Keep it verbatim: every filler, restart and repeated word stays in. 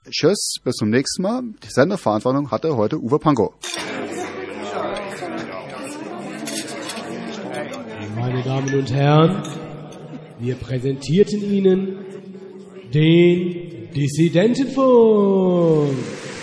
Tschüss, bis zum nächsten Mal. Die Sendeverantwortung hatte heute Uwe Pankow. Meine Damen und Herren, wir präsentierten Ihnen den Dissidentenfunk.